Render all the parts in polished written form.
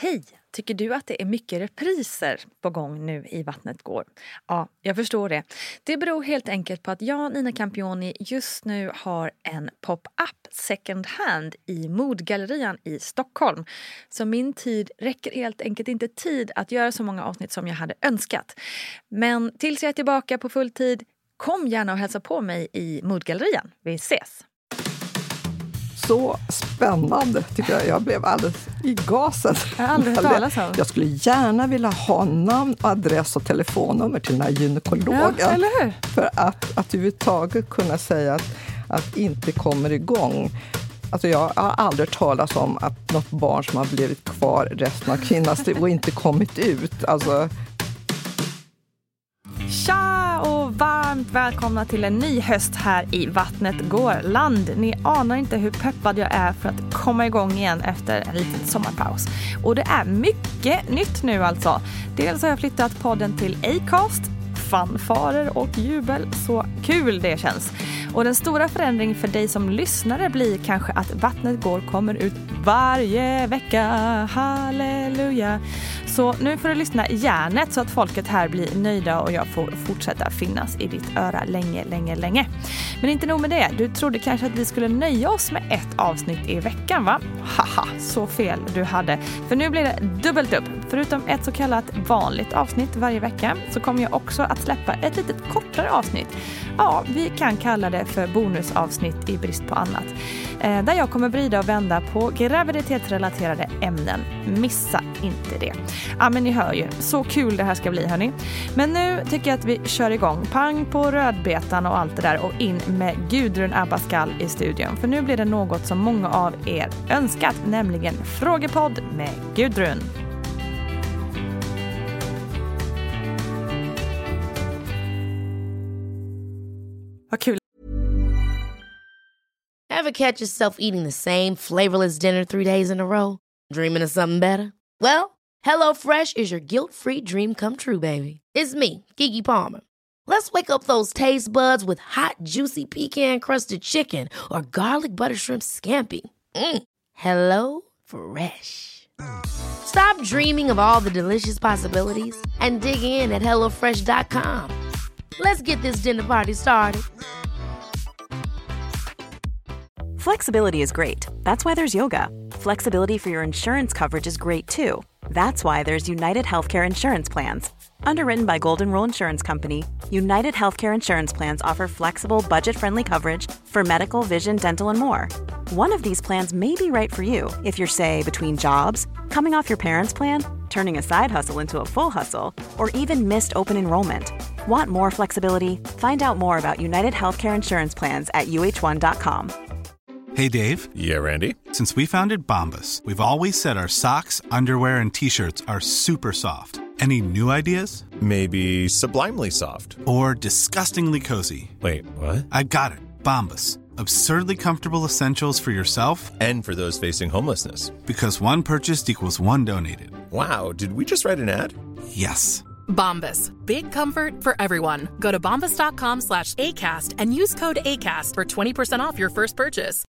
Hej! Tycker du att det är mycket repriser på gång nu i Vattnet går? Ja, jag förstår det. Det beror helt enkelt på att jag, Nina Campioni, just nu har en pop-up second hand i Modgallerian i Stockholm. Så min tid räcker helt enkelt inte tid att göra så många avsnitt som jag hade önskat. Men tills jag är tillbaka på full tid, kom gärna och hälsa på mig i Modgallerian. Vi ses! Så spännande tycker jag. Jag blev alldeles i gasen. Jag har aldrig hört talas om. Jag skulle gärna vilja ha namn, adress och telefonnummer till den här gynekologen. Ja, eller hur? För att överhuvudtaget kunna säga att inte kommer igång. Alltså jag har aldrig talat om att något barn som har blivit kvar resten av kvinnans liv och inte kommit ut. Alltså... Tja och varmt välkomna till en ny höst här i Vattnet går land. Ni anar inte hur peppad jag är för att komma igång igen efter en liten sommarpaus. Och det är mycket nytt nu alltså. Dels har jag flyttat podden till Acast. Fanfarer och jubel, så kul det känns. Och den stora förändringen för dig som lyssnare blir kanske att Vattnet går kommer ut varje vecka. Halleluja! Så nu får du lyssna järnet så att folket här blir nöjda och jag får fortsätta finnas i ditt öra länge. Men inte nog med det. Du trodde kanske att vi skulle nöja oss med ett avsnitt i veckan, va? Haha, så fel du hade. För nu blir det dubbelt upp. Förutom ett så kallat vanligt avsnitt varje vecka så kommer jag också att släppa ett litet kortare avsnitt. Ja, vi kan kalla det för bonusavsnitt i brist på annat. Där jag kommer vrida och vända på graviditetsrelaterade ämnen. Missa inte det. Ja, men ni hör ju. Så kul det här ska bli, hörni. Men nu tycker jag att vi kör igång. Pang på rödbetan och allt det där och in med Gudrun Abascal i studion. För nu blir det något som många av er önskat, nämligen Frågepodd med Gudrun. Vad kul. Ever catch yourself eating the same flavorless dinner 3 days in a row? Dreaming of something better? Well, HelloFresh is your guilt-free dream come true, baby. It's me, Keke Palmer. Let's wake up those taste buds with hot, juicy pecan-crusted chicken or garlic butter shrimp scampi. Hello Fresh. Stop dreaming of all the delicious possibilities and dig in at HelloFresh.com. Let's get this dinner party started. Flexibility is great. That's why there's yoga. Flexibility for your insurance coverage is great too. That's why there's United Healthcare Insurance Plans. Underwritten by Golden Rule Insurance Company, United Healthcare Insurance Plans offer flexible, budget-friendly coverage for medical, vision, dental, and more. One of these plans may be right for you if you're, say, between jobs, coming off your parents' plan, turning a side hustle into a full hustle, or even missed open enrollment. Want more flexibility? Find out more about United Healthcare Insurance Plans at uh1.com. Hey, Dave. Yeah, Randy. Since we founded Bombas, we've always said our socks, underwear, and T-shirts are super soft. Any new ideas? Maybe sublimely soft. Or disgustingly cozy. Wait, what? I got it. Bombas. Absurdly comfortable essentials for yourself And for those facing homelessness. because one purchased equals one donated. Wow, did we just write an ad? Yes. Bombas. Big comfort for everyone. Go to bombas.com/ACAST and use code ACAST for 20% off your first purchase.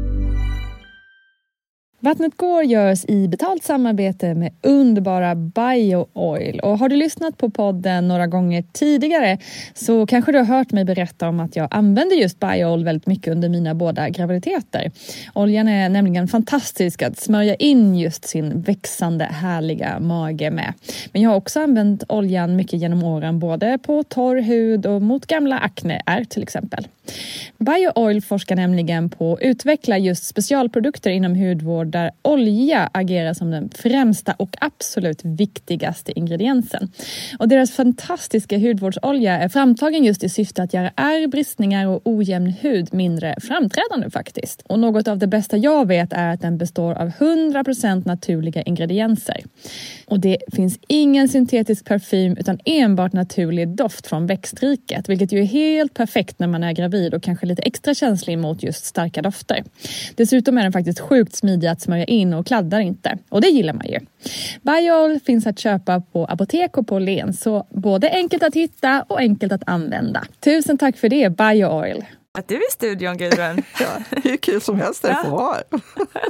Vattnet går görs i betalt samarbete med underbara BioOil. Och har du lyssnat på podden några gånger tidigare så kanske du har hört mig berätta om att jag använder just BioOil väldigt mycket under mina båda graviditeter. Oljan är nämligen fantastisk att smörja in just sin växande härliga mage med. Men jag har också använt oljan mycket genom åren både på torr hud och mot gamla akneär till exempel. BioOil forskar nämligen på att utveckla just specialprodukter inom hudvård där olja agerar som den främsta och absolut viktigaste ingrediensen. Och deras fantastiska hudvårdsolja är framtagen just i syfte att göra ärr, bristningar och ojämn hud mindre framträdande faktiskt. Och något av det bästa jag vet är att den består av 100% naturliga ingredienser. Och det finns ingen syntetisk parfym utan enbart naturlig doft från växtriket, vilket ju är helt perfekt när man är gravid och kanske lite extra känslig mot just starka dofter. Dessutom är den faktiskt sjukt smidig att smörja in och kladdar inte. Och det gillar man ju. BioOil finns att köpa på apotek och på Len, så både enkelt att hitta och enkelt att använda. Tusen tack för det, BioOil. Att du är i studion, Gudrun. Ja, det är kul som helst det får vara.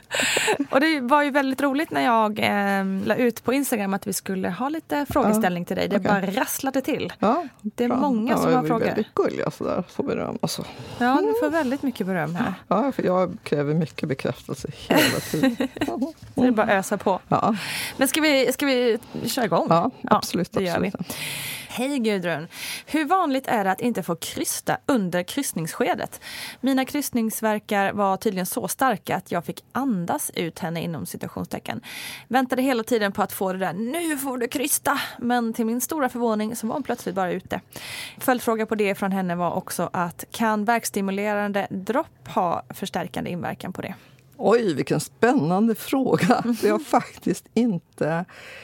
Och det var ju väldigt roligt när jag la ut på Instagram att vi skulle ha lite frågeställning till dig. Det bara rasslade till. Ja, det är många som har frågor. Det är väldigt gulliga sådär, får beröm. Alltså. Ja, du får väldigt mycket beröm här. Ja, för jag kräver mycket bekräftelse hela tiden. Så det är bara att ösa på. Ja. Men ska vi köra igång? Ja, absolut. Det gör vi. Hej Gudrun! Hur vanligt är det att inte få krysta under kryssningsskedet? Mina kryssningsverkar var tydligen så starka att jag fick andas ut henne inom situationstecken. Väntade hela tiden på att få det där, nu får du krysta! Men till min stora förvåning så var hon plötsligt bara ute. Följdfråga på det från henne var också att kan verkstimulerande dropp ha förstärkande inverkan på det? Oj, vilken spännande fråga! Vi har faktiskt inte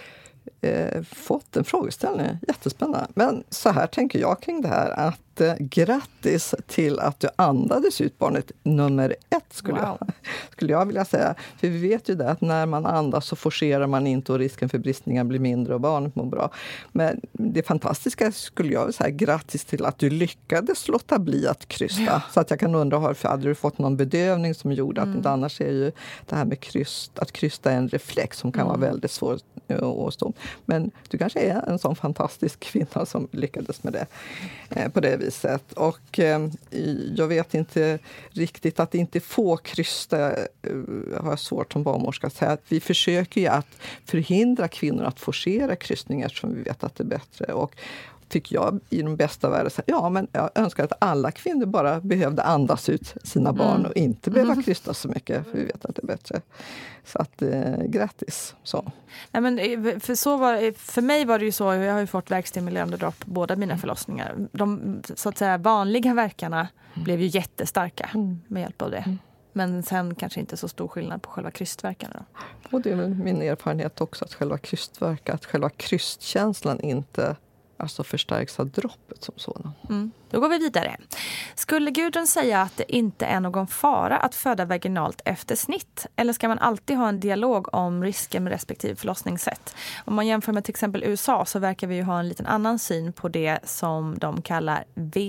fått en frågeställning. Jättespännande. Men så här tänker jag kring det här att grattis till att du andades ut barnet nummer 1 skulle jag vilja säga. För vi vet ju det att när man andas så forcerar man inte och risken för bristningar blir mindre och barnet mår bra. Men det fantastiska skulle jag vilja säga grattis till att du lyckades låta bli att krysta. Ja. Så att jag kan undra, hade du fått någon bedövning som gjorde att inte annars är ju det här med att krysta en reflex som kan vara väldigt svår att stå. Men du kanske är en sån fantastisk kvinna som lyckades med det på det viset. Och jag vet inte riktigt att inte få krysta har jag svårt som barnmorska att säga. Att vi försöker ju att förhindra kvinnor att forcera kryssningar som vi vet att det är bättre. Och fick jag i de bästa världen säga, ja men jag önskar att alla kvinnor bara behövde andas ut sina barn och inte behöva krysta så mycket, för vi vet att det är bättre. Så att grattis. Så. Nej, men för mig var det ju så, jag har ju fått verkstimulerande dropp båda mina förlossningar. De så att säga vanliga verkarna blev ju jättestarka med hjälp av det. Men sen kanske inte så stor skillnad på själva krystverkarna då. Och det är väl min erfarenhet också att själva krystkänslan inte förstärks av droppet som sådan. Då går vi vidare. Skulle Gudrun säga att det inte är någon fara att föda vaginalt efter snitt? Eller ska man alltid ha en dialog om risken med respektive förlossningssätt? Om man jämför med till exempel USA så verkar vi ju ha en liten annan syn på det som de kallar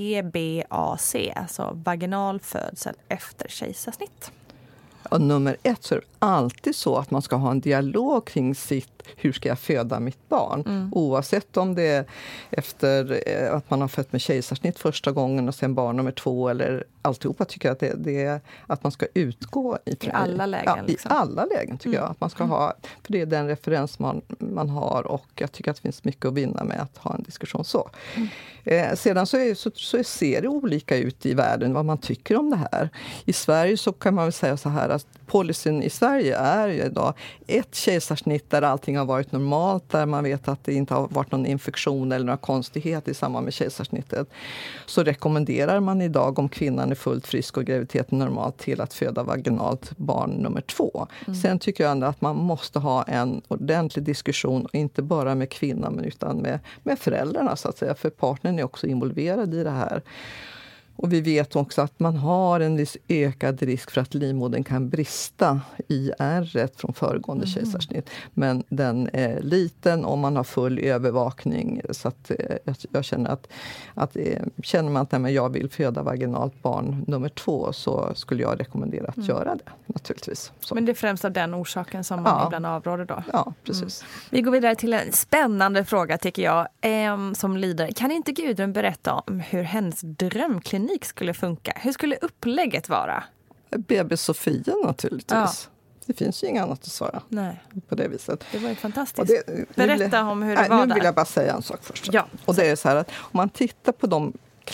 VBAC, alltså vaginal födsel efter kejsarsnitt. Och nummer 1 så är det alltid så att man ska ha en dialog kring hur ska jag föda mitt barn? Oavsett om det är efter att man har fött med kejsarsnitt första gången och sen barn nummer 2 eller alltihopa, tycker jag att det är att man ska utgå i alla lägen. Ja, liksom. I alla lägen tycker jag att man ska ha, för det är den referens man har och jag tycker att det finns mycket att vinna med att ha en diskussion så. Sedan så ser det olika ut i världen vad man tycker om det här. I Sverige så kan man väl säga så här att policyn i Sverige är ju idag ett kejsarsnitt där allting har varit normalt, där man vet att det inte har varit någon infektion eller några konstigheter i samband med kejsarsnittet. Så rekommenderar man idag om kvinnan är fullt frisk och graviditeten normalt till att föda vaginalt barn nummer 2. Sen tycker jag ändå att man måste ha en ordentlig diskussion, inte bara med kvinnan men utan med föräldrarna så att säga, för partnern är också involverad i det här. Och vi vet också att man har en viss ökad risk för att livmodern kan brista i ärret från föregående kejsarsnitt. Men den är liten och man har full övervakning. Så att jag känner att känner man att jag vill föda vaginalt barn nummer 2 så skulle jag rekommendera att göra det naturligtvis. Så. Men det är främst av den orsaken som man ibland avråder då? Ja, precis. Vi går vidare till en spännande fråga tycker jag som lyder. Kan inte Gudrun berätta om hur hennes drömklinik skulle funka? Hur skulle upplägget vara? BB Sofia naturligtvis. Ja. Det finns ju inget annat att svara. Nej. På det viset. Det var ju fantastiskt. Berätta om hur det var där. Nu vill jag bara säga en sak först. Ja. Och det är så här att om man tittar på de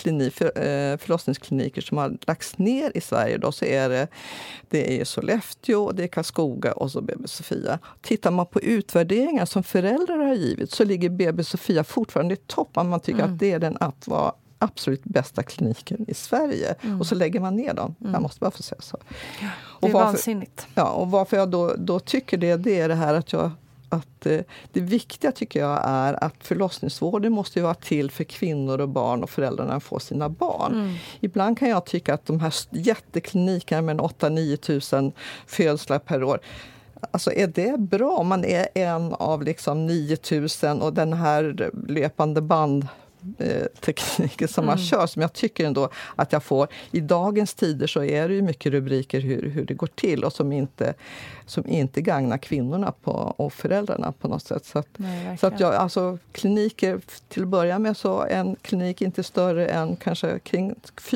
förlossningskliniker som har lagts ner i Sverige då, så är det är Sollefteå, det är Karlskoga och så BB Sofia. Tittar man på utvärderingar som föräldrar har givit så ligger BB Sofia fortfarande i topp. Man tycker att det är den absolut bästa kliniken i Sverige. Och så lägger man ner dem. Jag måste bara få säga så. Ja, det är vansinnigt. Ja, och varför jag då tycker det är det här att det viktiga tycker jag är att förlossningsvården måste ju vara till för kvinnor och barn och föräldrarna får sina barn. Ibland kan jag tycka att de här jätteklinikerna med 8-9 000 födslar per år, alltså är det bra om man är en av liksom 9 000 och den här löpande band tekniker som man kör, som jag tycker ändå att jag får. I dagens tider så är det ju mycket rubriker hur det går till och som inte gagnar kvinnorna och föräldrarna på något sätt. Så att jag, alltså kliniker, till att börja med så en klinik inte större än kanske kring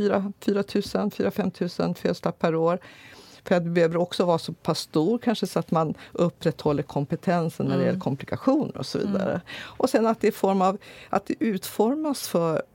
4-5 000 födslar per år. För att det behöver också vara så pass stor kanske så att man upprätthåller kompetensen när det gäller komplikationer och så vidare. Och sen att det är form av att det utformas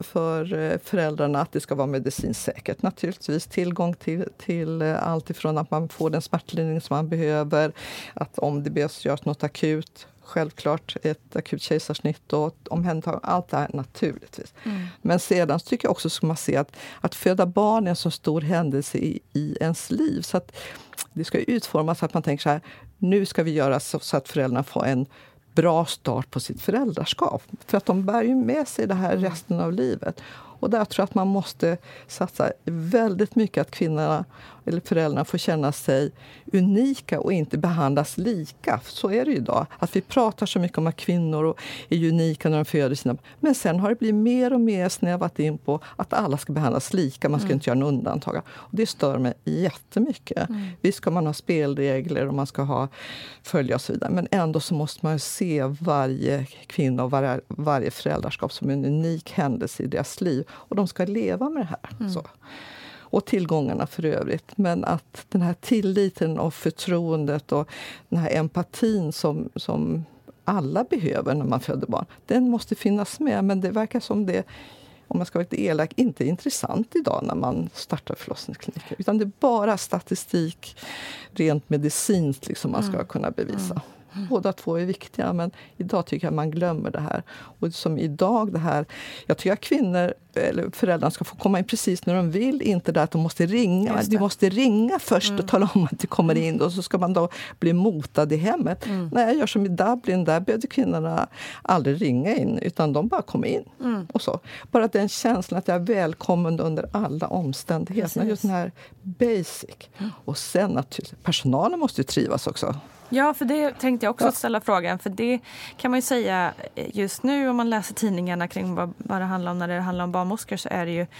för föräldrarna att det ska vara medicinskt säkert. Naturligtvis tillgång till allt ifrån att man får den smärtlindring som man behöver, att om det behövs göras något akut, självklart ett akut kejsarsnitt och omhändertagande, allt det här naturligtvis. Men sedan tycker jag också ska man se att föda barn är en så stor händelse i ens liv. Så att det ska utformas så att man tänker så här, nu ska vi göra så att föräldrarna får en bra start på sitt föräldraskap. För att de bär ju med sig det här resten av livet. Och där tror jag att man måste satsa väldigt mycket att kvinnorna eller föräldrarna får känna sig unika och inte behandlas lika. Så är det ju idag. Att vi pratar så mycket om att kvinnor är unika när de föder sina. Men sen har det blivit mer och mer snävat in på att alla ska behandlas lika. Man ska inte göra en undantag. Och det stör mig jättemycket. Visst ska man ha spelregler och man ska följa och så vidare. Men ändå så måste man se varje kvinna och varje föräldraskap som en unik händelse i deras liv. Och de ska leva med det här. Så. Och tillgångarna för övrigt. Men att den här tilliten och förtroendet och den här empatin som alla behöver när man föder barn, den måste finnas med. Men det verkar som det, om man ska vara lite elak, inte är intressant idag när man startar förlossningskliniker. Utan det är bara statistik, rent medicinskt liksom man ska kunna bevisa. Båda två är viktiga, men idag tycker jag man glömmer det här. Och som idag det här, jag tycker att kvinnor eller föräldrar ska få komma in precis när de vill, inte där att de måste ringa. De måste ringa först och tala om att de kommer in och så ska man då bli motad i hemmet. Nej, jag gör som i Dublin, där behövde kvinnorna aldrig ringa in utan de bara kom in. Och så. Bara den känslan att jag är välkommen under alla omständigheter. Just den här basic. Och sen naturligtvis, personalen måste ju trivas också. Ja, för det tänkte jag också ställa frågan. För det kan man ju säga just nu om man läser tidningarna kring vad det handlar om när det handlar om barnmorskor, så är det ju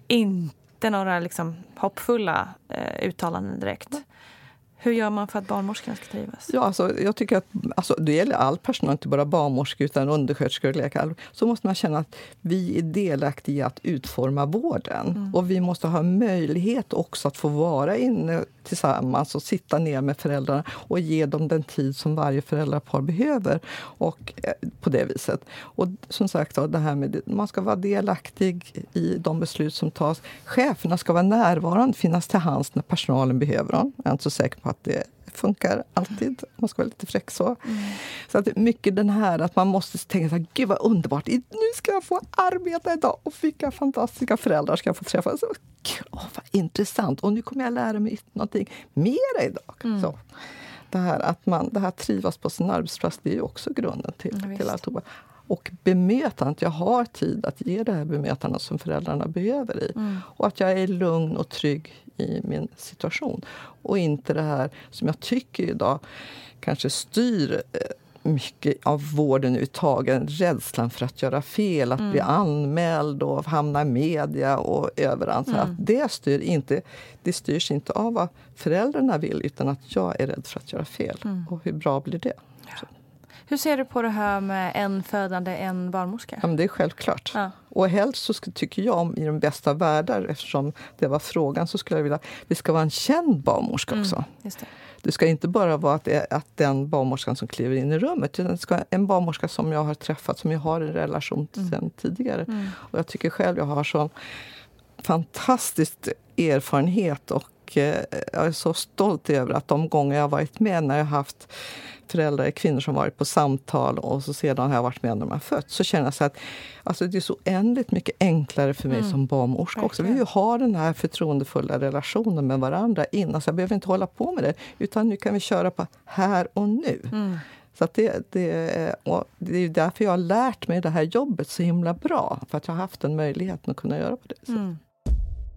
inte några liksom hoppfulla uttalanden direkt. Hur gör man för att barnmorskorna ska trivas? Ja, alltså, jag tycker att det gäller all personal, inte bara barnmorskor utan undersköterskor och läkare. Så måste man känna att vi är delaktiga i att utforma vården. Och vi måste ha möjlighet också att få vara inne tillsammans och sitta ner med föräldrarna och ge dem den tid som varje föräldrapar behöver. Och på det viset. Och som sagt, det här med man ska vara delaktig i de beslut som tas. Cheferna ska vara närvarande, finnas till hands när personalen behöver dem. Jag är inte så säker på att det funkar alltid. Man ska vara lite fräck så. Så att mycket den här att man måste tänka så här, gud vad underbart. Nu ska jag få arbeta idag och vilka fantastiska föräldrar ska jag få träffa. Så, vad intressant. Och nu kommer jag lära mig någonting mera idag. Så. Det här trivas på sin arbetsplats, det är ju också grunden till allt. Och bemötandet, jag har tid att ge det här bemötandet som föräldrarna behöver i. Och att jag är lugn och trygg i min situation. Och inte det här som jag tycker idag kanske styr mycket av vården överhuvudtaget. Rädslan för att göra fel, att bli anmäld och hamna i media och överallt. Så att det styrs inte av vad föräldrarna vill utan att jag är rädd för att göra fel. Och hur bra blir det? Ja. Hur ser du på det här med en födande, en barnmorska? Ja, men det är självklart. Ja. Och helst så tycker jag om i de bästa världar, eftersom det var frågan, så skulle jag vilja det ska vara en känd barnmorska också. Just det. Det ska inte bara vara att den barnmorskan som kliver in i rummet, utan det ska vara en barnmorska som jag har träffat, som jag har en relation till sedan tidigare. Och jag tycker själv jag har sån fantastisk erfarenhet och jag är så stolt över att de gånger jag har varit med när jag har haft föräldrar, kvinnor som varit på samtal och så sedan har jag varit med när de har fött, så känner jag så att alltså det är så oändligt mycket enklare för mig som barnmorska också. Vi har den här förtroendefulla relationen med varandra innan, så jag behöver inte hålla på med det, utan nu kan vi köra på här och nu. Så att det är därför jag har lärt mig det här jobbet så himla bra, för att jag har haft den möjligheten att kunna göra på det sättet.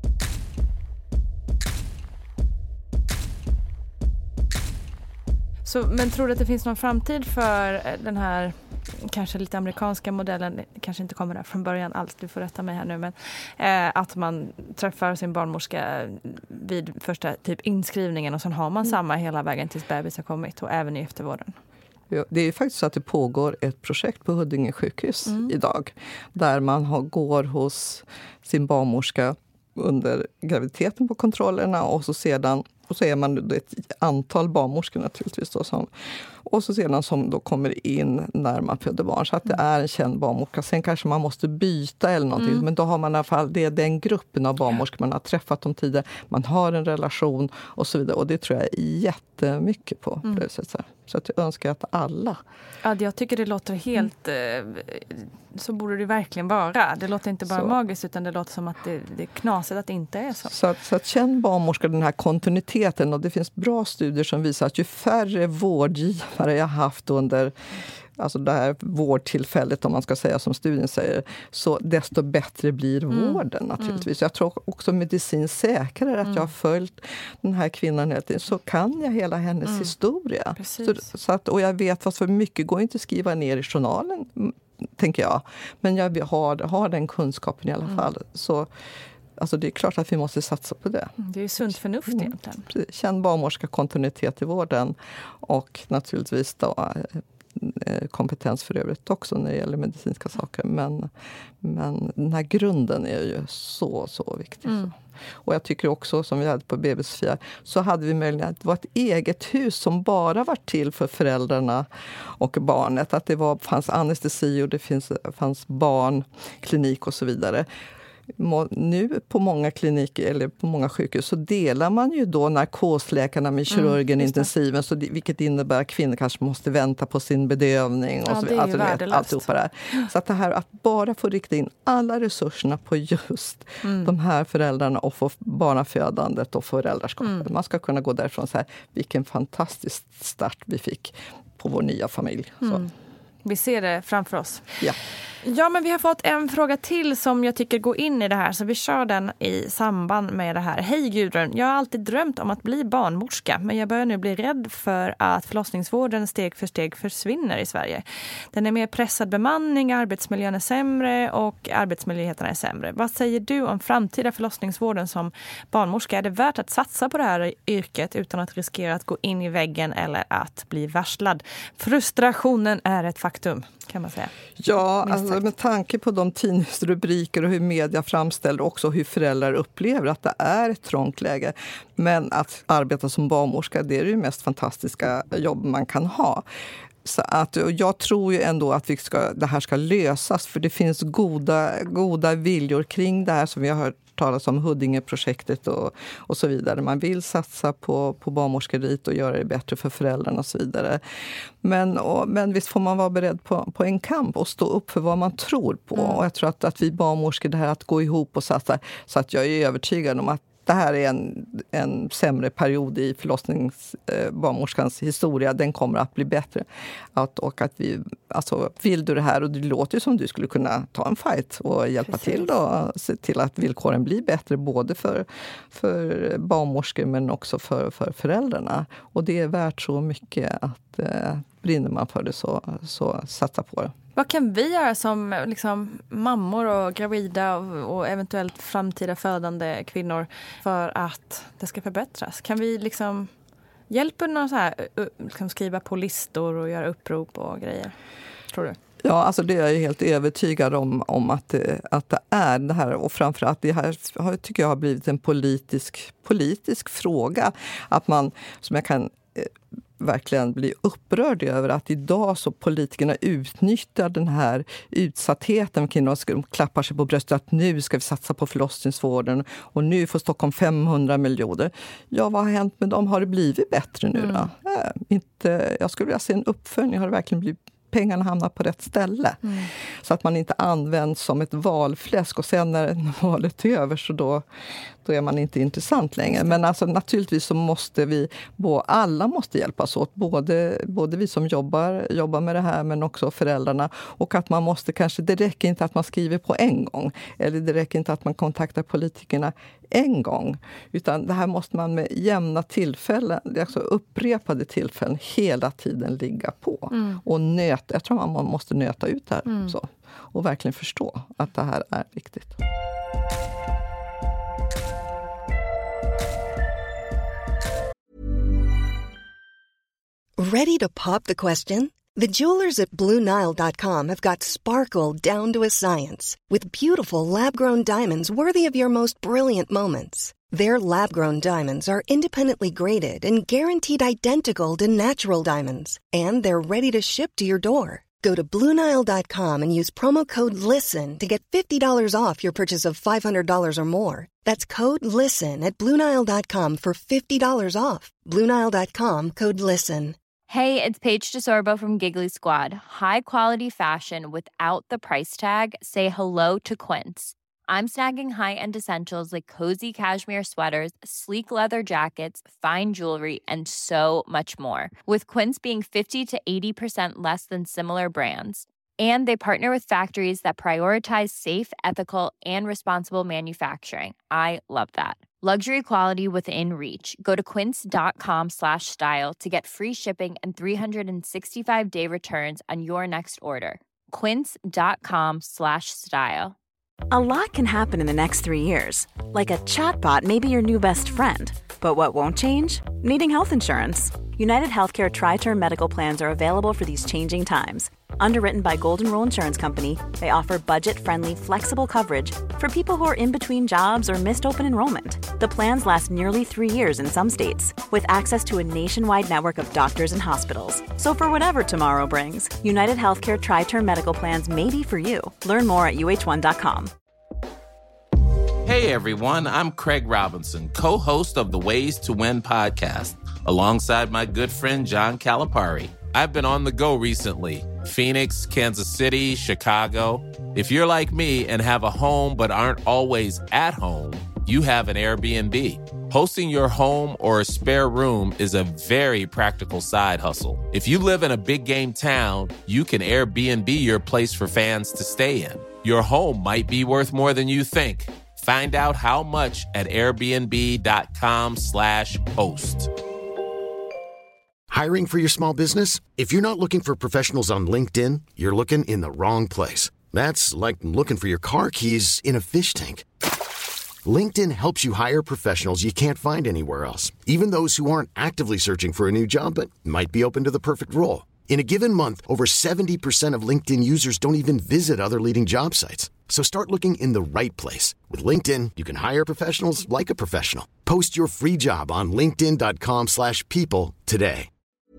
Så Men tror du att det finns någon framtid för den här kanske lite amerikanska modellen, kanske inte kommer där från början alls, du får rätta mig här nu, men att man träffar sin barnmorska vid första typ inskrivningen och sen har man samma hela vägen tills bebis har kommit och även i eftervården? Det är ju faktiskt så att det pågår ett projekt på Huddinge sjukhus idag där man går hos sin barnmorska under graviditeten på kontrollerna och så är man ett antal barnmorskor naturligtvis då, och så sedan som då kommer in när man föder barn, så att det är en känd barnmorska. Sen kanske man måste byta eller någonting, men då har man i alla fall, det är den gruppen av barnmorskor man har träffat dem tidigare, man har en relation och så vidare, och det tror jag är jättemycket på det sättet. Så att jag önskar att alla... Ja, jag tycker det låter helt... Så borde det verkligen vara. Det låter inte bara magiskt, utan det låter som att det är knasigt att det inte är så. Så att känn barnmorska den här kontinuiteten, och det finns bra studier som visar att ju färre vårdgivare jag haft under det här vårdtillfället, om man ska säga som studien säger, så desto bättre blir vården naturligtvis. Jag tror också medicinskt säkrare att jag har följt den här kvinnan hela tiden, så kan jag hela hennes historia. Och jag vet vad för mycket går inte att skriva ner i journalen, tänker jag. Men jag har den kunskapen i alla fall. Så det är klart att vi måste satsa på det. Det är ju sunt förnuft egentligen. Känn barnmorska kontinuitet i vården, och naturligtvis då kompetens för övrigt också när det gäller medicinska saker. Men den här grunden är ju så viktig. Och jag tycker också, som vi hade på bebisfia, så hade vi möjlighet att det var ett eget hus som bara var till för föräldrarna och barnet. Att det fanns anestesi och det fanns barnklinik och så vidare. Nu på många kliniker eller på många sjukhus så delar man ju då narkosläkarna med kirurgen intensiven, så vilket innebär att kvinnor kanske måste vänta på sin bedövning och det är ju värdelöst. Så att det här att bara få rikta in alla resurserna på just de här föräldrarna och få barnafödandet och föräldraskapet. Man ska kunna gå därifrån så här, vilken fantastisk start vi fick på vår nya familj. Så. Vi ser det framför oss. Ja, men vi har fått en fråga till som jag tycker går in i det här, så vi kör den i samband med det här. Hej Gudrun, jag har alltid drömt om att bli barnmorska, men jag börjar nu bli rädd för att förlossningsvården steg för steg försvinner i Sverige. Den är mer pressad bemanning, arbetsmiljön är sämre och arbetsmöjligheterna är sämre. Vad säger du om framtida förlossningsvården som barnmorska? Är det värt att satsa på det här yrket utan att riskera att gå in i väggen eller att bli varslad? Frustrationen är ett faktum, kan man säga. Ja, alltså med tanke på de tidningsrubriker och hur media framställer, också hur föräldrar upplever att det är ett trångt läge. Men att arbeta som barnmorska, det är det mest fantastiska jobb man kan ha. Så att jag tror ju ändå att det här ska lösas, för det finns goda viljor kring det här som vi har hört talas om, Huddinge-projektet och så vidare. Man vill satsa på barnmorskerit och göra det bättre för föräldrarna och så vidare. Men visst får man vara beredd på en kamp och stå upp för vad man tror på. Och jag tror att vi barnmorskor, det här att gå ihop och satsa, så att jag är övertygad om att det här är en sämre period i barnmorskans historia. Den kommer att bli bättre. Och att vi, vill du det här, och det låter ju som du skulle kunna ta en fight och hjälpa till då, se till att villkoren blir bättre både för barnmorskor men också för föräldrarna. Och det är värt så mycket att brinner man för det så satsa på det. Vad kan vi göra som mammor och gravida och eventuellt framtida födande kvinnor för att det ska förbättras? Kan vi hjälpa någon så här, skriva på listor och göra upprop och grejer, tror du? Ja, alltså det är jag helt övertygad om att det är det här, och framförallt det här tycker jag har blivit en politisk fråga, att man, som jag kan verkligen bli upprörd över, att idag så politikerna utnyttjar den här utsattheten. Kvinnor klappar sig på bröstet att nu ska vi satsa på förlossningsvården och nu får Stockholm 500 miljoner. Ja, vad har hänt med dem? Har det blivit bättre nu då? Inte. Jag skulle vilja se en uppföljning. Har det verkligen blivit, pengarna hamnar på rätt ställe? Så att man inte används som ett valfläsk, och sen när valet är över så då är man inte intressant längre. Men alltså, naturligtvis så måste alla måste hjälpas åt. Både vi som jobbar med det här, men också föräldrarna. Och att man måste kanske, det räcker inte att man skriver på en gång. Eller det räcker inte att man kontaktar politikerna en gång. Utan det här måste man med jämna tillfällen, alltså upprepade tillfällen, hela tiden ligga på. Och jag tror man måste nöta ut det här så. Och verkligen förstå att det här är viktigt. Ready to pop the question? The jewelers at BlueNile.com have got sparkle down to a science with beautiful lab-grown diamonds worthy of your most brilliant moments. Their lab-grown diamonds are independently graded and guaranteed identical to natural diamonds, and they're ready to ship to your door. Go to BlueNile.com and use promo code LISTEN to get $50 off your purchase of $500 or more. That's code LISTEN at BlueNile.com for $50 off. BlueNile.com, code LISTEN. Hey, it's Paige DeSorbo from Giggly Squad. High quality fashion without the price tag. Say hello to Quince. I'm snagging high-end essentials like cozy cashmere sweaters, sleek leather jackets, fine jewelry, and so much more. With Quince being 50 to 80% less than similar brands. And they partner with factories that prioritize safe, ethical, and responsible manufacturing. I love that. Luxury quality within reach. Go to quince.com/style to get free shipping and 365-day returns on your next order. Quince.com/style. A lot can happen in the next 3 years. Like a chatbot may be your new best friend. But what won't change? Needing health insurance. United Healthcare Tri-Term Medical Plans are available for these changing times. Underwritten by Golden Rule Insurance Company, they offer budget-friendly, flexible coverage for people who are in between jobs or missed open enrollment. The plans last nearly 3 years in some states, with access to a nationwide network of doctors and hospitals. So for whatever tomorrow brings, United Healthcare Tri-Term Medical Plans may be for you. Learn more at uh1.com. Hey everyone, I'm Craig Robinson, co-host of the Ways to Win podcast, alongside my good friend John Calipari. I've been on the go recently. Phoenix, Kansas City, Chicago. If you're like me and have a home but aren't always at home, you have an Airbnb. Hosting your home or a spare room is a very practical side hustle. If you live in a big game town, you can Airbnb your place for fans to stay in. Your home might be worth more than you think. Find out how much at airbnb.com/host. Hiring for your small business? If you're not looking for professionals on LinkedIn, you're looking in the wrong place. That's like looking for your car keys in a fish tank. LinkedIn helps you hire professionals you can't find anywhere else, even those who aren't actively searching for a new job but might be open to the perfect role. In a given month, over 70% of LinkedIn users don't even visit other leading job sites. So start looking in the right place. With LinkedIn, you can hire professionals like a professional. Post your free job on linkedin.com/people today.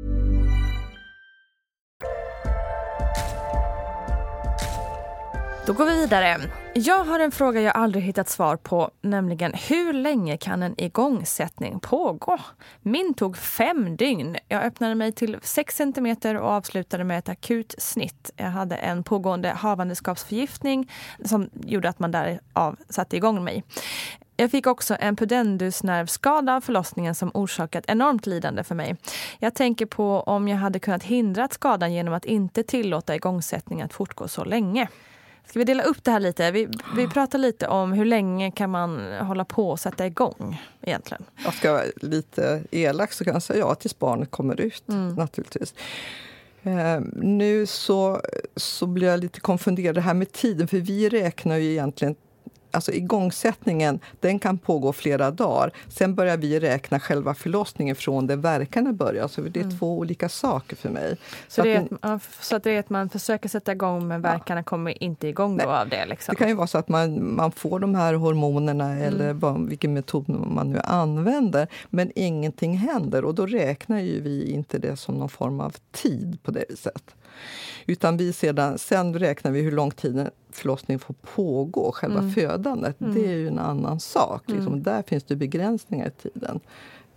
Då går vi vidare. Jag har en fråga jag aldrig hittat svar på, nämligen hur länge kan en igångsättning pågå? Min tog 5 dygn. Jag öppnade mig till 6 centimeter och avslutade med ett akut snitt. Jag hade en pågående havandeskapsförgiftning som gjorde att man därav satte igång mig. Jag fick också en pudendusnervskada av förlossningen som orsakat enormt lidande för mig. Jag tänker på om jag hade kunnat hindra skadan genom att inte tillåta igångsättningen att fortgå så länge. Ska vi dela upp det här lite? Vi pratar lite om hur länge kan man hålla på och sätta igång egentligen. Jag ska vara lite elak så kan jag säga ja tills barnet kommer ut naturligtvis. Nu så blir jag lite konfunderad det här med tiden, för vi räknar ju egentligen, alltså igångsättningen, den kan pågå flera dagar. Sen börjar vi räkna själva förlossningen från det verkarna börjar. Så det är 2 olika saker för mig. Så det är att man försöker sätta igång, men verkarna kommer inte igång då av det? Liksom. Det kan ju vara så att man får de här hormonerna eller vilken metod man nu använder. Men ingenting händer, och då räknar ju vi inte det som någon form av tid på det viset. Utan vi sen räknar vi hur lång tid förlossningen får pågå, själva födandet. Det är ju en annan sak. Liksom. Där finns det begränsningar i tiden.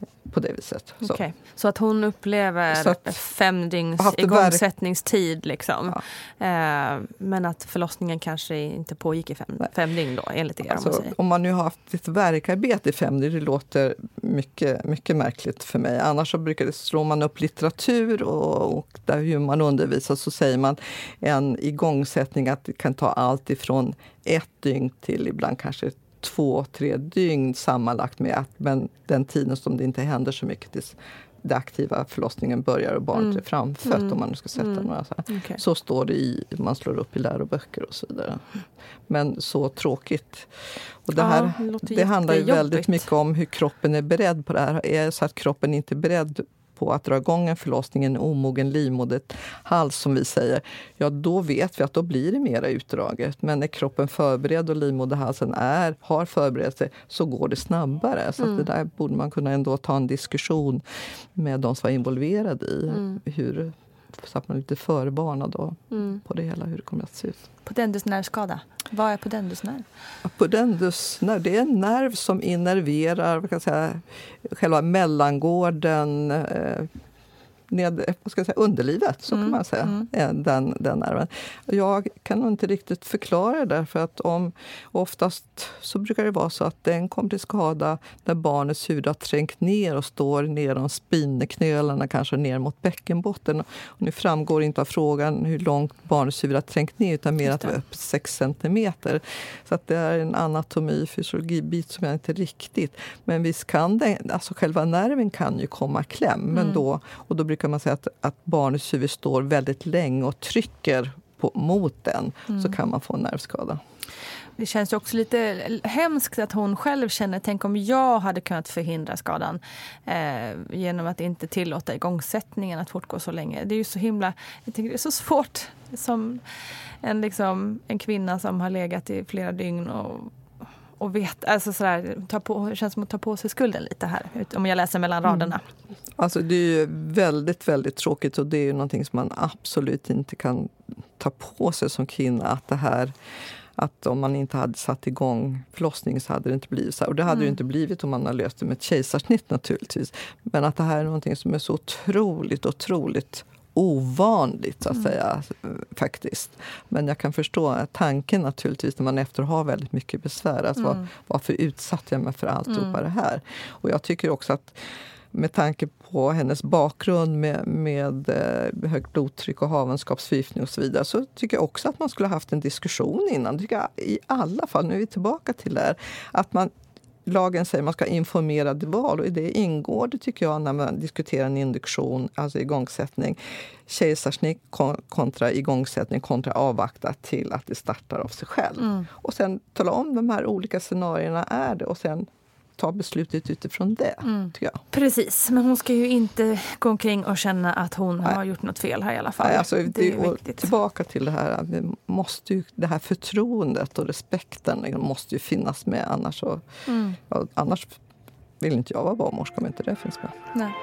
på det viset. Okay. Så att hon upplever att 5 dygns igångsättningstid liksom. Ja. Men att förlossningen kanske inte pågick i 5 dygn då, enligt er. Alltså, om man nu har haft ett verkarbete i 5 dygn, det låter mycket, mycket märkligt för mig. Annars så slår man upp litteratur och där hur man undervisar så säger man en igångsättning att det kan ta allt ifrån 1 dygn till ibland kanske 2-3 dygn sammanlagt men den tiden som det inte händer så mycket tills den aktiva förlossningen börjar och barnet är framfött om man nu ska sätta några så här. Okay. Så står det man slår upp i läroböcker och så vidare. Men så tråkigt. Och det här det handlar ju väldigt mycket om hur kroppen är beredd på det här. Är det så att kroppen inte är beredd på att dra igång en förlossning, en omogen livmoderhals som vi säger, ja då vet vi att då blir det mera utdraget. Men när kroppen förberedd och livmoderhalsen har förberett sig så går det snabbare. Så att det där borde man kunna ändå ta en diskussion med de som var involverade i hur, så att man är lite förvarnad på det hela, hur det kommer att se ut. Pudendusnervskada. Vad är pudendusnerv? Pudendusnerv, det är en nerv som innerverar, vad kan jag säga, själva mellangården underlivet, så kan man säga, den nerven. Jag kan nog inte riktigt förklara det, för att oftast så brukar det vara så att den kommer till skada när barnets huvud har trängt ner och står ner om spineknölarna, kanske ner mot bäckenbotten. Och nu framgår inte av frågan hur långt barnets huvud har trängt ner, utan mer att det är upp 6 centimeter. Så att det är en anatomi, fysiologibit som jag inte riktigt. Men visst kan det, alltså själva nerven kan ju komma kläm, men då brukar man säga att barnets huvud står väldigt länge och trycker mot den, så kan man få en nervskada. Det känns ju också lite hemskt att hon själv känner, tänk om jag hade kunnat förhindra skadan genom att inte tillåta igångsättningen att fortgå så länge. Det är ju så himla, jag tänker det är så svårt som en kvinna som har legat i flera dygn och vet, alltså sådär, det känns som att ta på sig skulden lite här, om jag läser mellan raderna. Alltså det är ju väldigt, väldigt tråkigt, och det är ju någonting som man absolut inte kan ta på sig som kvinna, att det här, att om man inte hade satt igång förlossning så hade det inte blivit så här. Och det hade det inte blivit om man hade löst det med ett kejsarsnitt naturligtvis. Men att det här är någonting som är så otroligt ovanligt så att säga faktiskt. Men jag kan förstå tanken naturligtvis när man efter har väldigt mycket besvär. Alltså varför utsatt jag mig för alltihopa det här? Och jag tycker också att med tanke på hennes bakgrund med högt blodtryck och havandeskapsförgiftning och så vidare, så tycker jag också att man skulle ha haft en diskussion innan. Tycker jag, i alla fall, nu är vi tillbaka till det här, att lagen säger att man ska informera det val, och i det ingår det, tycker jag, när man diskuterar en induktion, alltså igångsättning, kejsarsnitt kontra igångsättning kontra avvakta till att det startar av sig själv. Och sen tala om de här olika scenarierna är det, och sen ta beslutet utifrån det, tycker jag. Precis, men hon ska ju inte gå omkring och känna att hon har gjort något fel här i alla fall. Nej, alltså, det är viktigt. Tillbaka till det här, det här förtroendet och respekten måste ju finnas med, annars vill inte jag vara barnmorska om inte det finns med. Nej.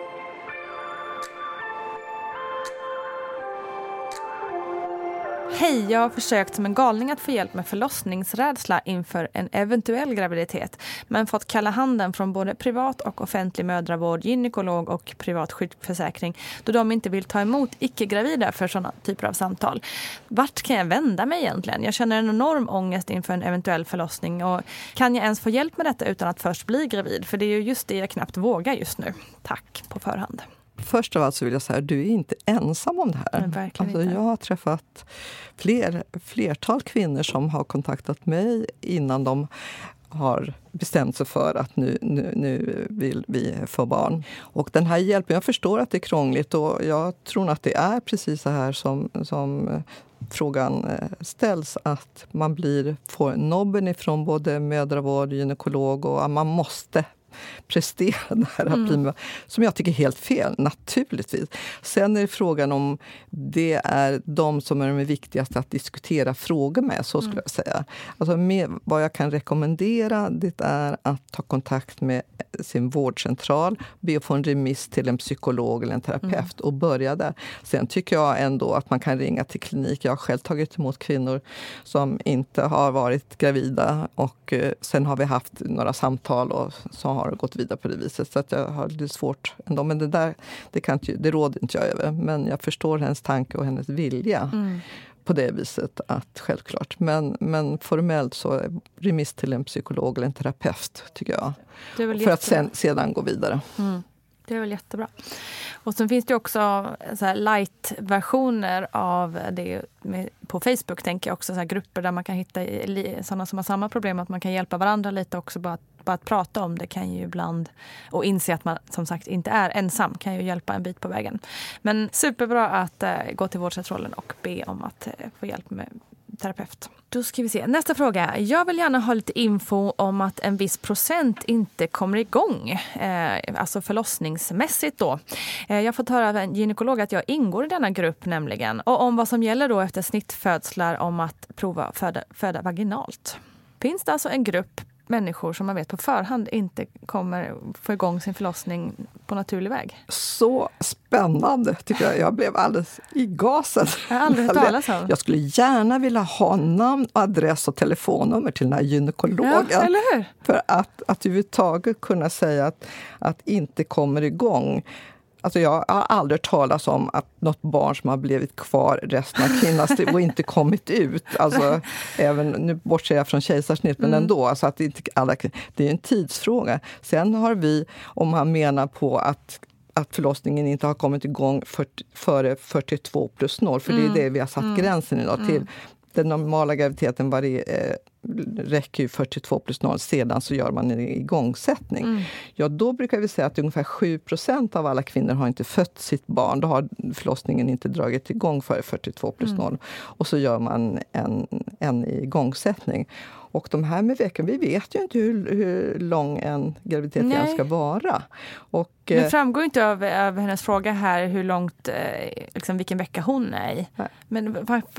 Hej, jag har försökt som en galning att få hjälp med förlossningsrädsla inför en eventuell graviditet, men fått kalla handen från både privat och offentlig mödravård, gynekolog och privat sjukförsäkring, då de inte vill ta emot icke-gravida för sådana typer av samtal. Vart kan jag vända mig egentligen? Jag känner en enorm ångest inför en eventuell förlossning, och kan jag ens få hjälp med detta utan att först bli gravid? För det är ju just det jag knappt vågar just nu. Tack på förhand. Först av allt så vill jag säga att du är inte ensam om det här. Alltså, jag har träffat flertal kvinnor som har kontaktat mig innan de har bestämt sig för att nu vill vi få barn. Och den här hjälpen, jag förstår att det är krångligt, och jag tror att det är precis så här som frågan ställs, att man får nobben ifrån både mödravård, gynekolog, och man måste prestera det här som jag tycker är helt fel, naturligtvis. Sen är det frågan om det är de som är de viktigaste att diskutera frågor med, så skulle jag säga. Alltså vad jag kan rekommendera, det är att ta kontakt med sin vårdcentral, be att få en remiss till en psykolog eller en terapeut och börja där. Sen tycker jag ändå att man kan ringa till klinik. Jag har själv tagit emot kvinnor som inte har varit gravida, och sen har vi haft några samtal och så har har gått vidare på det viset. Så att jag har lite svårt ändå. Men det råder inte jag över. Men jag förstår hennes tanke och hennes vilja på det viset, att självklart. Men formellt så remiss till en psykolog eller en terapeut, tycker jag. För att sedan gå vidare. Det är väl jättebra. Och sen finns det också så här light-versioner av det på Facebook, tänker jag också, så här grupper där man kan hitta sådana som har samma problem, att man kan hjälpa varandra lite också. Bara att prata om det kan ju ibland, och inse att man som sagt inte är ensam, kan ju hjälpa en bit på vägen. Men superbra att gå till vårdcentralen och be om att få hjälp med terapeut. Då ska vi se. Nästa fråga. Jag vill gärna ha lite info om att en viss procent inte kommer igång. Alltså förlossningsmässigt då. Jag har fått höra av en gynekolog att jag ingår i denna grupp nämligen. Och om vad som gäller då efter snittfödslar om att prova föda vaginalt. Finns det alltså en grupp människor som man vet på förhand inte kommer få igång sin förlossning på naturlig väg? Så spännande, tycker jag. Jag blev alldeles i gasen. Jag har aldrig hört talas om. Jag skulle gärna vilja ha namn, adress och telefonnummer till den här gynekologen. Ja, eller hur? För att överhuvudtaget kunna säga att inte kommer igång. Alltså jag har aldrig talat om att något barn som har blivit kvar resten av kvinnans liv och inte kommit ut. Alltså, även, nu bortser jag från kejsarsnitt, men ändå. Alltså att det är en tidsfråga. Sen har vi, om han menar på att förlossningen inte har kommit igång före 42 plus 0, för det är det vi har satt gränsen idag till. Den normala graviditeten räcker ju 42 plus 0, sedan så gör man en igångsättning. Ja, då brukar vi säga att ungefär 7% av alla kvinnor har inte fött sitt barn. Då har förlossningen inte dragit igång före 42 plus 0. Och så gör man en igångsättning. Och de här med veckan, vi vet ju inte hur lång en graviditet ska vara. Och, det framgår inte av hennes fråga här hur långt, liksom vilken vecka hon är i. Nej. Men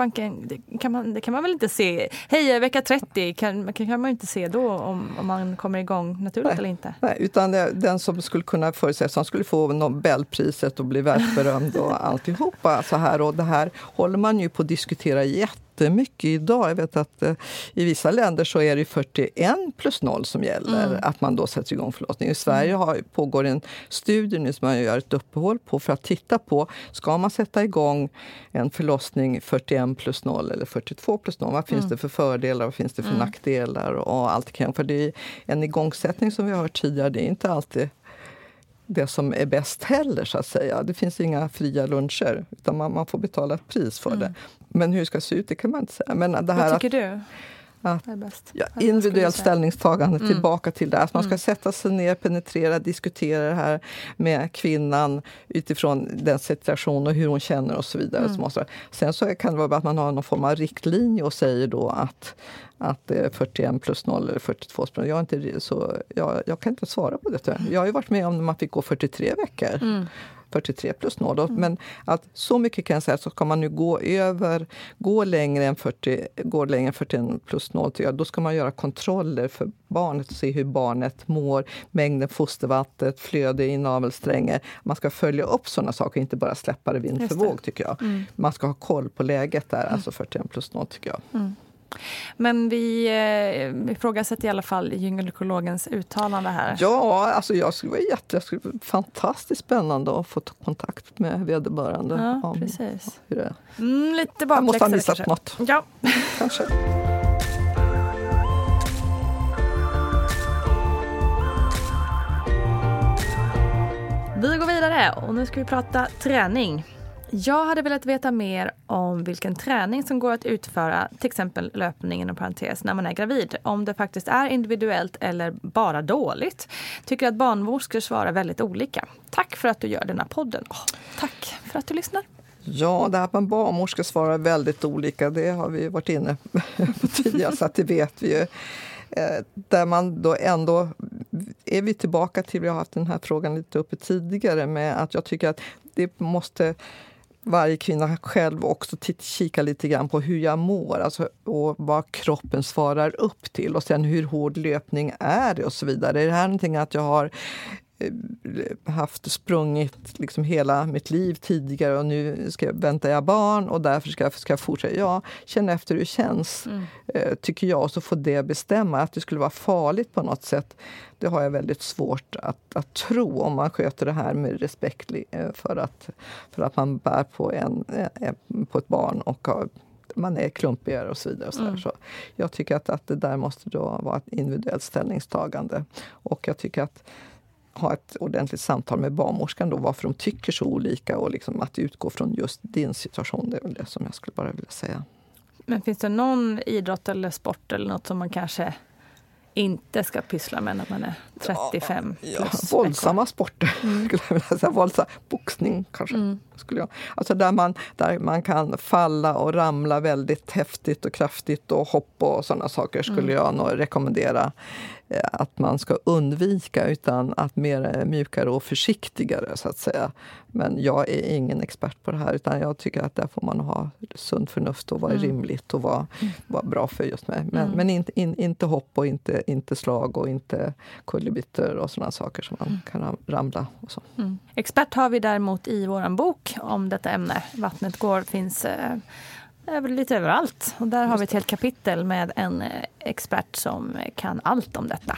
det kan man väl inte se. Hej, vecka 30 kan man inte se då om man kommer igång naturligt eller inte. Nej, utan den som skulle kunna förutsätta som skulle få Nobelpriset och bli världsberömd och alltihopa så här. Och det här håller man ju på att diskutera jättemycket idag. Jag vet att i vissa länder så är det 41 plus 0 som gäller, att man då sätter igång förlossning. I Sverige pågår en studie nu som man gör ett uppehåll på för att titta på, ska man sätta igång en förlossning 41 plus 0 eller 42 plus 0? Vad finns det för fördelar, vad finns det för nackdelar och allt kring? För det är en igångsättning som vi har hört tidigare, det är inte alltid det som är bäst heller, så att säga. Det finns inga fria luncher, utan man får betala ett pris för det. Men hur det ska se ut, det kan man inte säga. Men det här vad tycker du? är bäst? Ja, individuellt ställningstagande tillbaka till det. Att man ska sätta sig ner, penetrera, diskutera det här med kvinnan utifrån den situation och hur hon känner och så vidare. Sen så kan det vara att man har någon form av riktlinje och säger då att det är 41 plus 0 eller 42 plus 0. Jag kan inte svara på det. Jag har ju varit med om när man fick gå 43 veckor. 43 plus 0 då. Men att så mycket kan jag säga, så ska man nu gå längre än 41 plus 0, då ska man göra kontroller för barnet och se hur barnet mår, mängden fostervattnet, flöde i navelsträngen. Man ska följa upp sådana saker, inte bara släppa det vind för våg, tycker jag. Man ska ha koll på läget där, alltså 41 plus 0 tycker jag. Men vi ifrågasätter i alla fall gynekologens uttalande här. Ja, alltså jag skulle vara fantastiskt spännande att få ta kontakt med vederbörande. Ja, precis. Hur det är. Lite bakläxa. Jag måste ha missat något. Ja. Kanske. Vi går vidare och nu ska vi prata träning. Jag hade velat veta mer om vilken träning som går att utföra, till exempel löpning inom parentes, när man är gravid. Om det faktiskt är individuellt eller bara dåligt. Tycker att barnmorskor svarar väldigt olika. Tack för att du gör den här podden. Tack för att du lyssnar. Ja, det här att man barnmorskor svarar väldigt olika, det har vi varit inne på tidigare, så att det vet vi ju. Där man då ändå är vi tillbaka till, vi har haft den här frågan lite uppe tidigare, med att jag tycker att det måste varje kvinna själv också kika lite grann på hur jag mår, alltså, och vad kroppen svarar upp till, och sen hur hård löpning är det och så vidare. Är det här någonting att jag har haft sprungit liksom hela mitt liv tidigare och nu väntar jag barn och därför ska jag fortsätta. Ja, känna efter hur det känns, tycker jag, så får det bestämma. Att det skulle vara farligt på något sätt, det har jag väldigt svårt att tro om man sköter det här med respekt för att man bär på ett barn och man är klumpigare och så vidare. Och så där. Så jag tycker att det där måste då vara ett individuellt ställningstagande. Och jag tycker att ha ett ordentligt samtal med barnmorskan då, varför de tycker så olika och liksom att utgå från just din situation, det är väl det som jag skulle bara vilja säga. Men finns det någon idrott eller sport eller något som man kanske inte ska pyssla med när man är 35 plus? Våldsamma sporter skulle jag vilja säga. Boxning kanske skulle jag. Alltså där man kan falla och ramla väldigt häftigt och kraftigt och hoppa och sådana saker skulle jag nog rekommendera att man ska undvika, utan att mer mjukare och försiktigare så att säga. Men jag är ingen expert på det här, utan jag tycker att där får man ha sunt förnuft och vara rimligt och vara bra för just mig. Men inte hopp och inte slag och inte kullerbyttor och sådana saker som man kan ramla och så. Expert har vi däremot i våran bok om detta ämne. Vattnet går finns lite överallt. Och där har vi ett helt kapitel med en expert som kan allt om detta.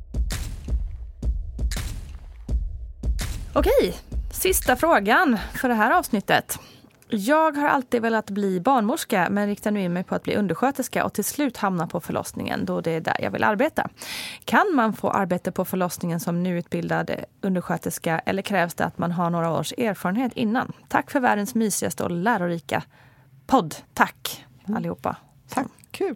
Okej, sista frågan för det här avsnittet. Jag har alltid velat bli barnmorska men riktar nu in mig på att bli undersköterska och till slut hamna på förlossningen då det är där jag vill arbeta. Kan man få arbete på förlossningen som nyutbildad undersköterska eller krävs det att man har några års erfarenhet innan? Tack för världens mysigaste och lärorika podd. Tack allihopa. Tack, kul.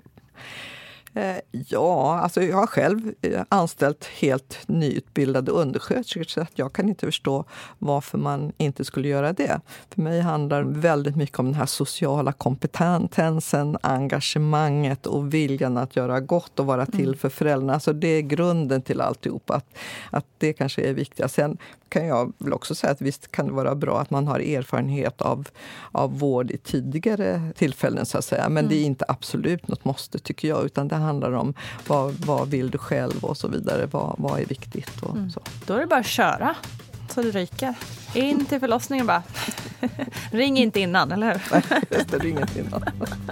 Ja, alltså jag har själv anställt helt nyutbildade undersköterskor så att jag kan inte förstå varför man inte skulle göra det. För mig handlar det väldigt mycket om den här sociala kompetensen, engagemanget och viljan att göra gott och vara till för föräldrarna. Alltså det är grunden till alltihop, att det kanske är viktigt. Sen kan jag väl också säga att visst kan det vara bra att man har erfarenhet av vård i tidigare tillfällen så att säga. Men det är inte absolut något måste tycker jag, utan det handlar om vad vill du själv och så vidare. Vad är viktigt och så. Då är det bara att köra så det ryker. In till förlossningen bara. Ring inte innan, eller hur? Nej, just det, ring inte innan.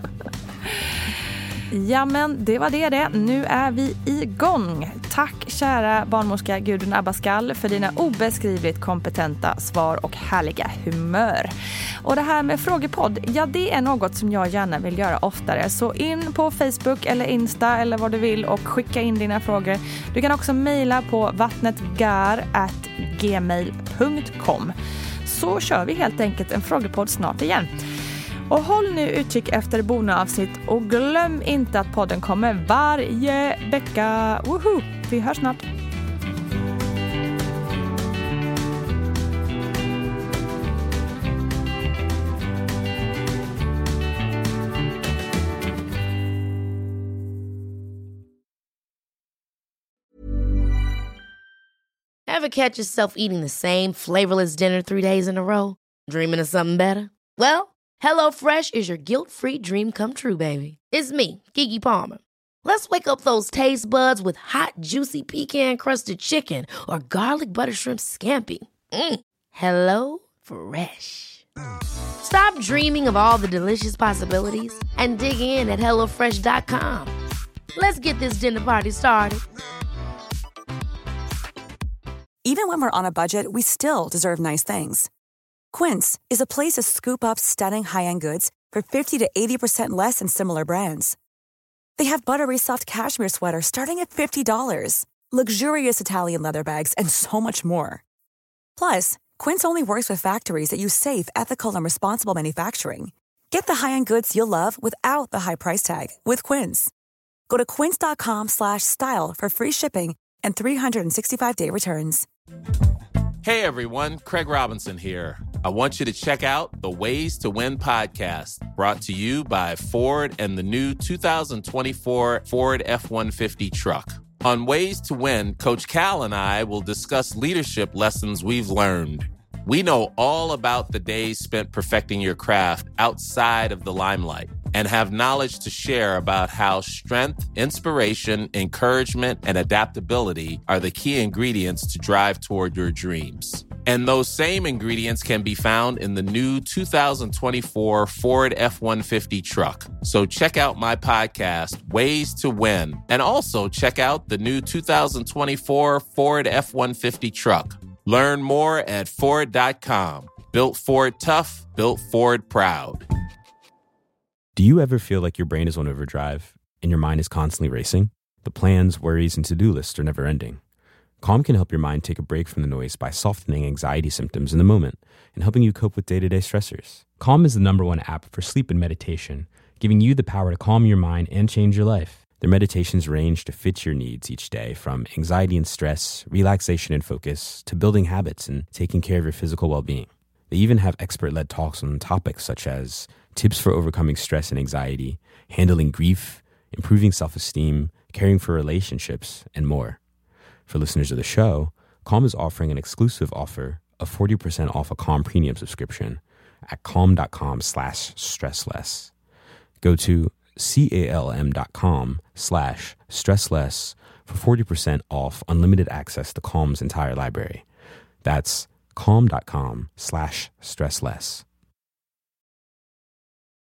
Ja, men det var det. Nu är vi igång. Tack kära barnmorska Gudrun Abascal för dina obeskrivligt kompetenta svar och härliga humör. Och det här med frågepodd, ja det är något som jag gärna vill göra oftare. Så in på Facebook eller Insta eller vad du vill och skicka in dina frågor. Du kan också mejla på vattnetgar@gmail.com. Så kör vi helt enkelt en frågepodd snart igen. Och håll nu utkik efter bonusavsnitt och glöm inte att podden kommer varje vecka. Woho! Vi hörs snart. Ever catch yourself eating the same flavorless dinner 3 days in a row? Dreaming of something better? Well, HelloFresh is your guilt-free dream come true, baby. It's me, Keke Palmer. Let's wake up those taste buds with hot, juicy pecan-crusted chicken or garlic butter shrimp scampi. Hello Fresh. Stop dreaming of all the delicious possibilities and dig in at HelloFresh.com. Let's get this dinner party started. Even when we're on a budget, we still deserve nice things. Quince is a place to scoop up stunning high-end goods for 50 to 80% less than similar brands. They have buttery soft cashmere sweaters starting at $50, luxurious Italian leather bags, and so much more. Plus, Quince only works with factories that use safe, ethical, and responsible manufacturing. Get the high-end goods you'll love without the high price tag with Quince. Go to quince.com/style for free shipping and 365-day returns. Hey everyone, Craig Robinson here. I want you to check out the Ways to Win podcast, brought to you by Ford and the new 2024 Ford F-150 truck. On Ways to Win, Coach Cal and I will discuss leadership lessons we've learned. We know all about the days spent perfecting your craft outside of the limelight. and have knowledge to share about how strength, inspiration, encouragement, and adaptability are the key ingredients to drive toward your dreams. And those same ingredients can be found in the new 2024 Ford F-150 truck. So check out my podcast, Ways to Win, and also check out the new 2024 Ford F-150 truck. Learn more at Ford.com. Built Ford tough, built Ford proud. Do you ever feel like your brain is on overdrive and your mind is constantly racing? The plans, worries, and to-do lists are never ending. Calm can help your mind take a break from the noise by softening anxiety symptoms in the moment and helping you cope with day-to-day stressors. Calm is the #1 app for sleep and meditation, giving you the power to calm your mind and change your life. Their meditations range to fit your needs each day, from anxiety and stress, relaxation and focus, to building habits and taking care of your physical well-being. They even have expert-led talks on topics such as tips for overcoming stress and anxiety, handling grief, improving self-esteem, caring for relationships, and more. For listeners of the show, Calm is offering an exclusive offer of 40% off a Calm premium subscription at calm.com/stressless. Go to calm.com/stressless for 40% off unlimited access to Calm's entire library. That's calm.com/stressless.